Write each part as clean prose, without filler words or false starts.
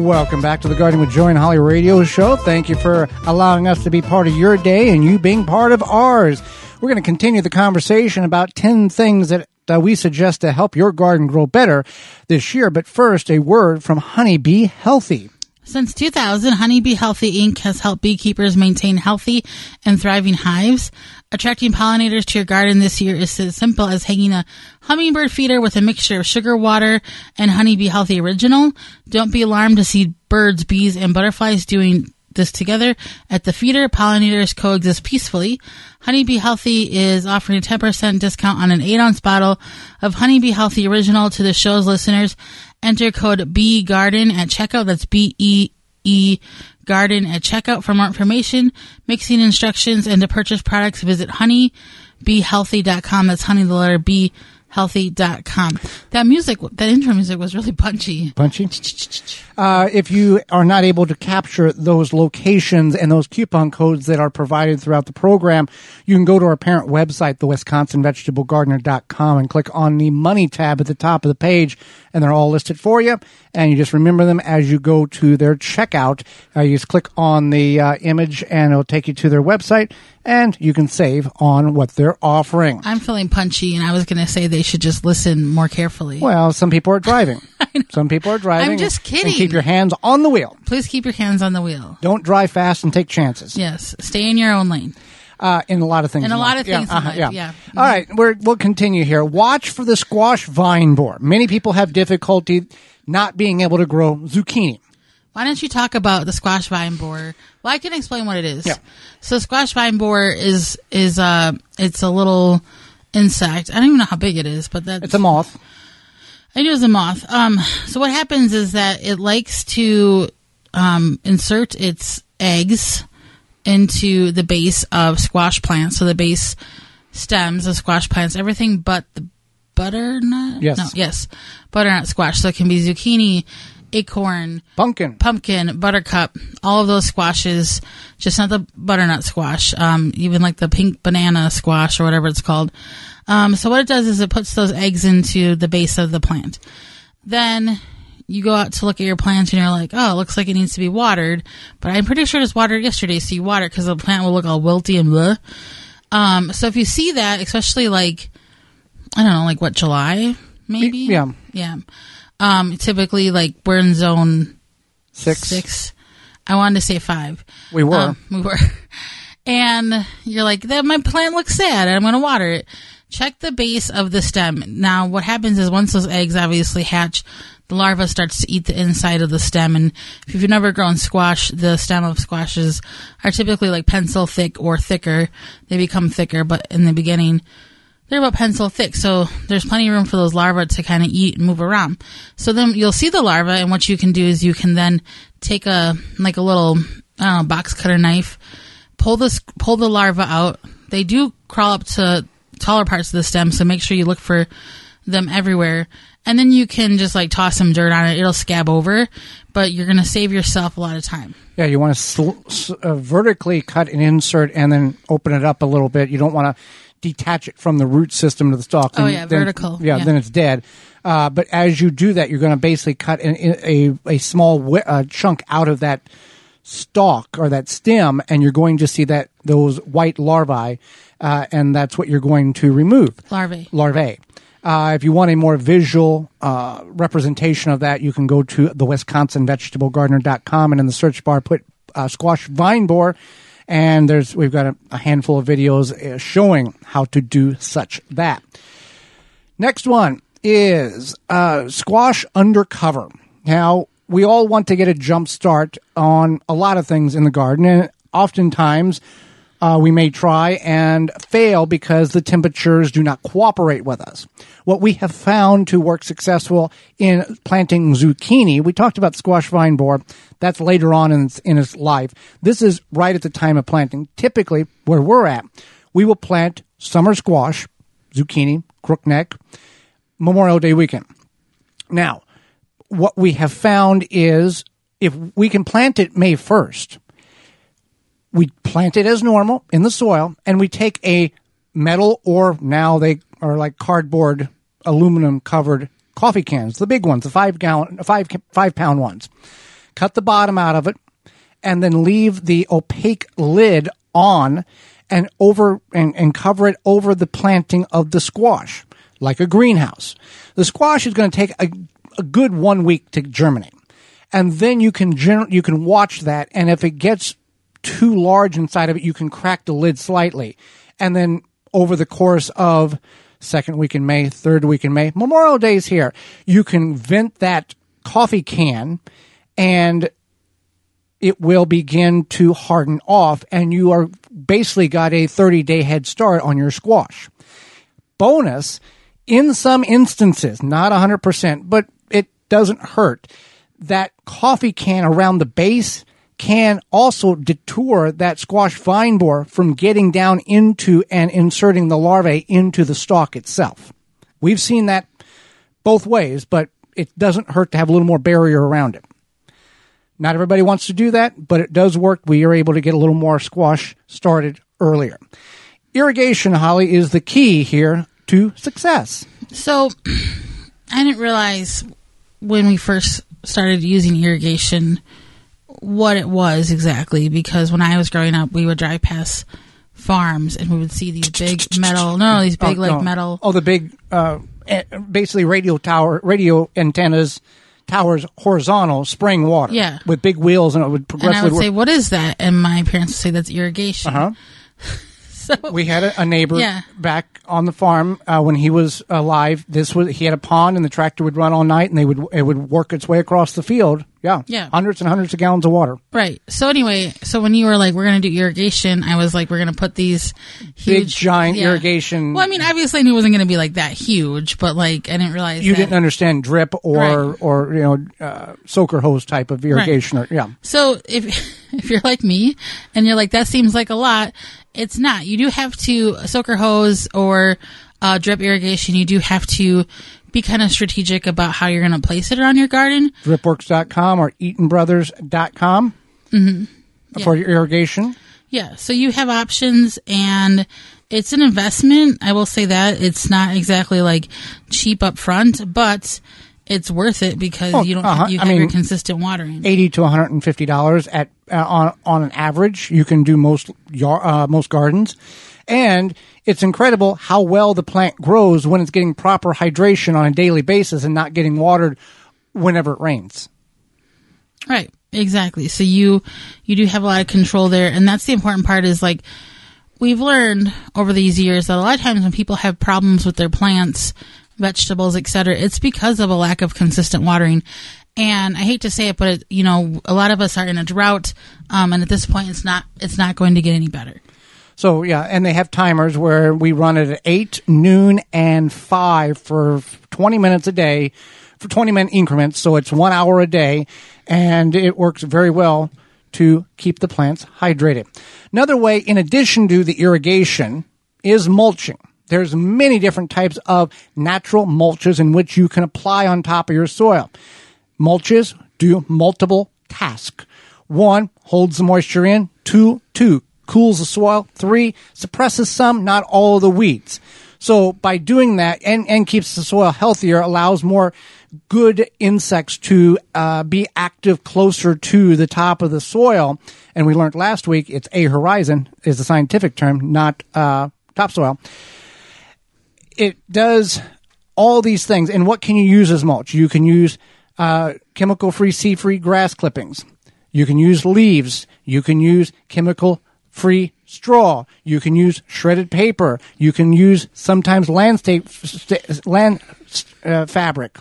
Welcome back to the Gardening with Joy and Holly radio show. Thank you for allowing us to be part of your day and you being part of ours. We're going to continue the conversation about 10 things that we suggest to help your garden grow better this year. But first, a word from Honeybee Healthy. Since 2000, Honeybee Healthy Inc. has helped beekeepers maintain healthy and thriving hives. Attracting pollinators to your garden this year is as simple as hanging a hummingbird feeder with a mixture of sugar water and Honeybee Healthy Original. Don't be alarmed to see birds, bees, and butterflies doing this together. At the feeder, pollinators coexist peacefully. Honeybee Healthy is offering a 10% discount on an 8-ounce bottle of Honeybee Healthy Original to the show's listeners. Enter code BEEGARDEN at checkout. That's BEE Garden at checkout. For more information, mixing instructions, and to purchase products, visit honeybeehealthy.com. That's honey, the letter B, healthy.com. That intro music was really punchy. Punchy? If you are not able to capture those locations and those coupon codes that are provided throughout the program, you can go to our parent website, thewisconsinvegetablegardener.com, and click on the Money tab at the top of the page, and they're all listed for you. And you just remember them as you go to their checkout. You just click on the image, and it'll take you to their website, and you can save on what they're offering. I'm feeling punchy, and I was going to say they should just listen more carefully. Well, some people are driving. Some people are driving. I'm just kidding. And keep your hands on the wheel. Please keep your hands on the wheel. Don't drive fast and take chances. Yes. Stay in your own lane. In a lot of things. In a lot of things in life, yeah. All right, we'll continue here. Watch for the squash vine borer. Many people have difficulty not being able to grow zucchini. Why don't you talk about the squash vine borer? Well, I can explain what it is. Yeah. So squash vine borer is it's a little insect. I don't even know how big it is, but it's a moth. I knew it was a moth. So what happens is that it likes to insert its eggs into the base of squash plants. So the base stems of squash plants, everything but the butternut. Yes. No, yes. Butternut squash. So it can be zucchini, acorn, pumpkin, buttercup, all of those squashes, just not the butternut squash, even like the pink banana squash or whatever it's called. So what it does is it puts those eggs into the base of the plant. Then you go out to look at your plant and you're like, oh, it looks like it needs to be watered, but I'm pretty sure it was watered yesterday. So you water it because the plant will look all wilty and blah. So if you see that, especially like, I don't know, like what, July maybe? Yeah. Yeah. Typically like we're in zone 6. I wanted to say 5. We were. And you're like, my plant looks sad and I'm going to water it. Check the base of the stem. Now, what happens is once those eggs obviously hatch, the larva starts to eat the inside of the stem. And if you've never grown squash, the stem of squashes are typically like pencil thick or thicker. They become thicker, but in the beginning, they're about pencil thick. So there's plenty of room for those larvae to kind of eat and move around. So then you'll see the larva, and what you can do is you can then take a little, box cutter knife, pull the larva out. They do crawl up to taller parts of the stem, so make sure you look for them everywhere. And then you can just like toss some dirt on it. It'll scab over, but you're going to save yourself a lot of time. Yeah, you want to vertically cut an insert and then open it up a little bit. You don't want to detach it from the root system to the stalk. Vertical. Then it's dead. But as you do that, you're going to basically cut a small chunk out of that stalk or that stem, and you're going to see those white larvae, and that's what you're going to remove. Larvae. If you want a more visual representation of that, you can go to thewisconsinvegetablegardener.com, and in the search bar put squash vine borer, and we've got a handful of videos showing how to do such that. Next one is squash undercover. Now, we all want to get a jump start on a lot of things in the garden, and oftentimes we may try and fail because the temperatures do not cooperate with us. What we have found to work successful in planting zucchini, we talked about squash vine borer, that's later on in its life. This is right at the time of planting. Typically, where we're at, we will plant summer squash, zucchini, crookneck, Memorial Day weekend. Now, what we have found is if we can plant it May 1st, we plant it as normal in the soil, and we take a metal, or now they are like cardboard, aluminum covered coffee cans, the big ones, the 5 pound ones. cut the bottom out of it, and then leave the opaque lid on and cover it over the planting of the squash, like a greenhouse. The squash is going to take a good 1 week to germinate. And then you can watch that, and if it gets too large inside of it, you can crack the lid slightly. And then over the course of second week in May, third week in May, Memorial Day's here, you can vent that coffee can, and it will begin to harden off, and you are basically got a 30-day head start on your squash. Bonus, in some instances, not 100%, but it doesn't hurt, that coffee can around the base can also detour that squash vine borer from getting down into and inserting the larvae into the stalk itself. We've seen that both ways, but it doesn't hurt to have a little more barrier around it. Not everybody wants to do that, but it does work. We are able to get a little more squash started earlier. Irrigation, Holly, is the key here to success. So I didn't realize when we first started using irrigation what it was exactly, because when I was growing up, we would drive past farms and we would see these big metal, metal. Oh, the big, basically radio antennas, towers, horizontal, spraying water. Yeah. With big wheels, and it would progressively And I would say, what is that? And my parents would say, that's irrigation. Uh-huh. So we had a neighbor Yeah. back on the farm when he was alive. He had a pond, and the tractor would run all night, and it would work its way across the field. Yeah, hundreds and hundreds of gallons of water. Right. So anyway, when you were like, we're going to do irrigation, I was like, we're going to put these huge, big giant irrigation. Well, I mean, obviously I knew it wasn't going to be like that huge, but like I didn't realize you didn't understand drip or soaker hose type of irrigation. Right. So if you're like me and you're like, that seems like a lot, it's not. You do have to soaker hose or drip irrigation. You do have to be kind of strategic about how you're going to place it around your garden. Dripworks.com or EatonBrothers.com for your irrigation. Yeah, so you have options, and it's an investment. I will say that. It's not exactly like cheap up front, but it's worth it because you have your consistent watering. $80 to $150 on an average. You can do most gardens. And it's incredible how well the plant grows when it's getting proper hydration on a daily basis and not getting watered whenever it rains. Right, exactly. So you do have a lot of control there. And that's the important part is like we've learned over these years that a lot of times when people have problems with their plants, vegetables, etc., it's because of a lack of consistent watering. And I hate to say it, but a lot of us are in a drought, and at this point, it's not going to get any better. So, yeah, and they have timers where we run it at 8, noon, and 5 for 20 minutes a day, for 20-minute increments. So it's 1 hour a day, and it works very well to keep the plants hydrated. Another way, in addition to the irrigation, is mulching. There's many different types of natural mulches in which you can apply on top of your soil. Mulches do multiple tasks. 1, holds the moisture in. 2, cools the soil. 3, suppresses some, not all of the weeds. So by doing that and keeps the soil healthier, allows more good insects to be active closer to the top of the soil. And we learned last week it's ahorizon is the scientific term, not topsoil. It does all these things. And what can you use as mulch? You can use chemical-free, seed-free grass clippings. You can use leaves. You can use chemical-free straw. You can use shredded paper. You can use sometimes landscape fabric.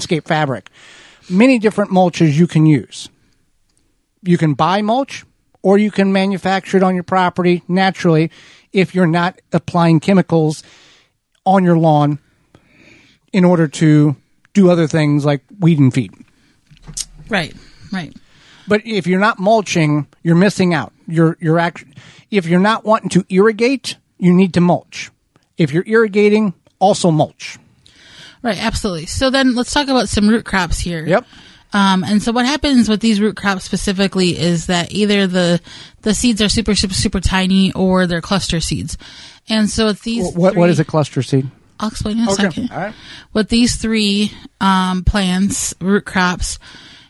Many different mulches you can use. You can buy mulch, or you can manufacture it on your property naturally if you're not applying chemicals on your lawn in order to do other things like weed and feed. Right. But if you're not mulching, you're missing out. If you're not wanting to irrigate, you need to mulch. If you're irrigating, also mulch. Right, absolutely. So then let's talk about some root crops here. Yep. And so what happens with these root crops specifically is that either the seeds are super, super, super tiny or they're cluster seeds. And so with these what is a cluster seed? I'll explain in a second. All right. With these 3 plants, root crops,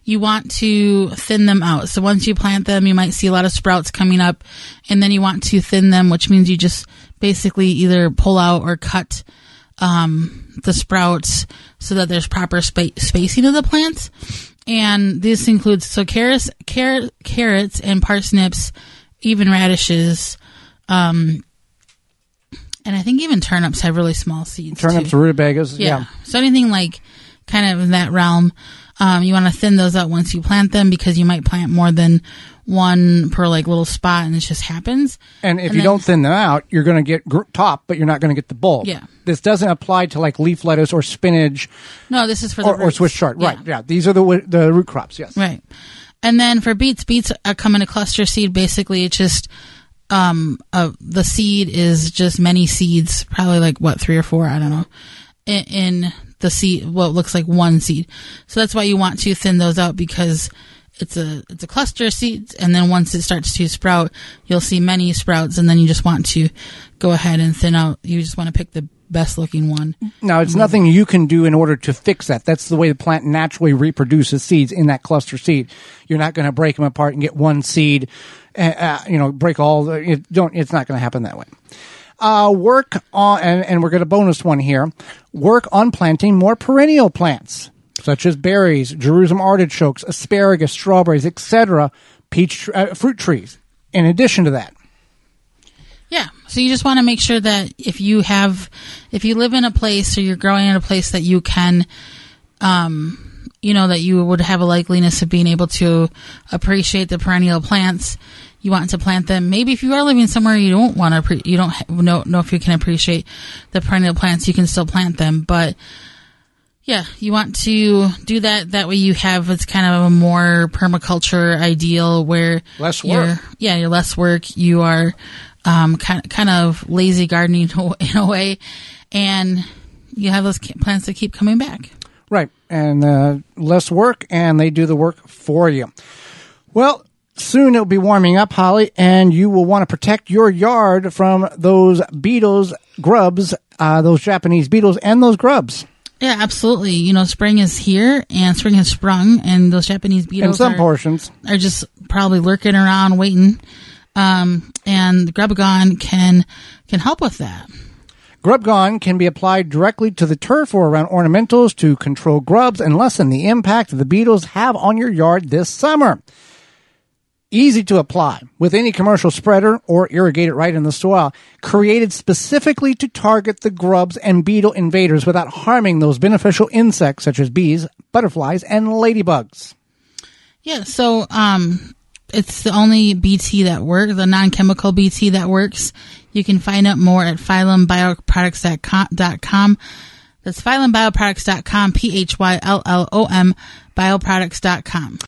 you want to thin them out. So once you plant them, you might see a lot of sprouts coming up, and then you want to thin them, which means you just basically either pull out or cut the sprouts so that there's proper spacing of the plants. And this includes carrots and parsnips, even radishes, and I think even turnips have really small seeds. Turnips, too. rutabagas, yeah. So anything like kind of in that realm, you want to thin those out once you plant them, because you might plant more than one per like little spot, and it just happens. And if you don't thin them out, you're going to get top, but you're not going to get the bulb. Yeah. This doesn't apply to like leaf lettuce or spinach. No, this is for the or roots. Swiss chard. Right. Yeah. These are the root crops. Yes. Right. And then for beets come in a cluster seed. Basically, it's just the seed is just many seeds, probably like 3 or 4, I don't know, in the seed. Well, it looks like one seed. So that's why you want to thin those out, because it's a cluster of seeds, and then once it starts to sprout, you'll see many sprouts, and then you just want to go ahead and thin out. You just want to pick the best looking one. Now, it's nothing you can do in order to fix that. That's the way the plant naturally reproduces seeds in that cluster seed. You're not going to break them apart and get one seed, break all. It's not going to happen that way. Work on, and we're going to bonus one here. Work on planting more perennial plants, such as berries, Jerusalem artichokes, asparagus, strawberries, etc., fruit trees. In addition to that. Yeah. So you just want to make sure that if you live in a place, or you're growing in a place that you can, that you would have a likeliness of being able to appreciate the perennial plants, you want to plant them. Maybe if you are living somewhere you don't want to, you don't know if you can appreciate the perennial plants, you can still plant them. But yeah, you want to do that. That way it's kind of a more permaculture ideal where you're less work. You are kind of lazy gardening in a way, and you have those plants that keep coming back. Right, and less work, and they do the work for you. Well, soon it'll be warming up, Holly, and you will want to protect your yard from those beetles, grubs, those Japanese beetles, and those grubs. Yeah, absolutely. Spring is here, and spring has sprung, and those Japanese beetles in some portions are just probably lurking around waiting. And Grub Gone can help with that. Grub Gone can be applied directly to the turf or around ornamentals to control grubs and lessen the impact the beetles have on your yard this summer. Easy to apply with any commercial spreader or irrigate it right in the soil, created specifically to target the grubs and beetle invaders without harming those beneficial insects such as bees, butterflies, and ladybugs. Yeah, so it's the only BT that works, the non-chemical BT that works. You can find out more at phyllumbioproducts.com. That's phyllumbioproducts.com, PHYLLOM, bioproducts.com.